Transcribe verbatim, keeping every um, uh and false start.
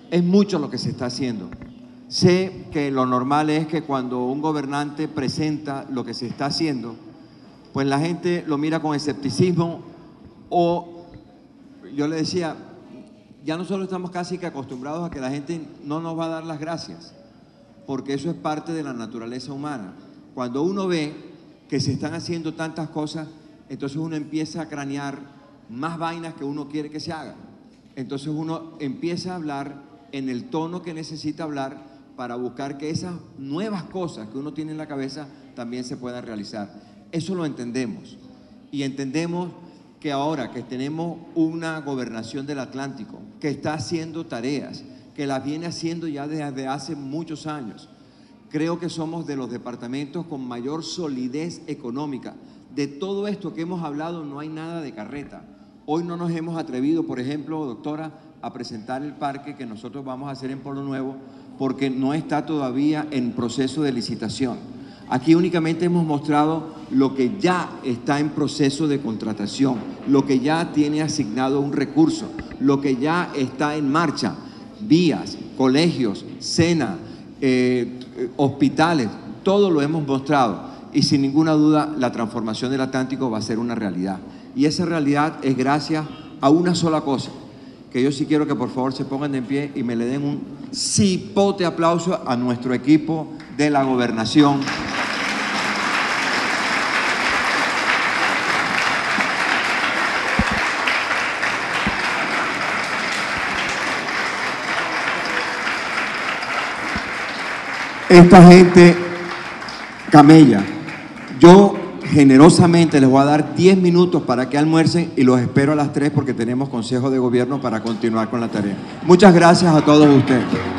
Es mucho lo que se está haciendo. Sé que lo normal es que cuando un gobernante presenta lo que se está haciendo, pues la gente lo mira con escepticismo o, yo le decía, ya nosotros estamos casi que acostumbrados a que la gente no nos va a dar las gracias, porque eso es parte de la naturaleza humana. Cuando uno ve que se están haciendo tantas cosas, entonces uno empieza a cranear más vainas que uno quiere que se hagan. Entonces uno empieza a hablar en el tono que necesita hablar para buscar que esas nuevas cosas que uno tiene en la cabeza también se puedan realizar. Eso lo entendemos. Y entendemos que ahora que tenemos una gobernación del Atlántico que está haciendo tareas, que las viene haciendo ya desde hace muchos años, creo que somos de los departamentos con mayor solidez económica. De todo esto que hemos hablado no hay nada de carreta. Hoy no nos hemos atrevido, por ejemplo, doctora, a presentar el parque que nosotros vamos a hacer en Pueblo Nuevo porque no está todavía en proceso de licitación. Aquí únicamente hemos mostrado lo que ya está en proceso de contratación, lo que ya tiene asignado un recurso, lo que ya está en marcha, vías, colegios, SENA, eh, hospitales, todo lo hemos mostrado y sin ninguna duda la transformación del Atlántico va a ser una realidad. Y esa realidad es gracias a una sola cosa, que yo sí quiero que por favor se pongan de pie y me le den un cipote aplauso a nuestro equipo de la gobernación. Esta gente camella. Yo generosamente les voy a dar diez minutos para que almuercen y los espero a las tres porque tenemos consejo de gobierno para continuar con la tarea. Muchas gracias a todos ustedes.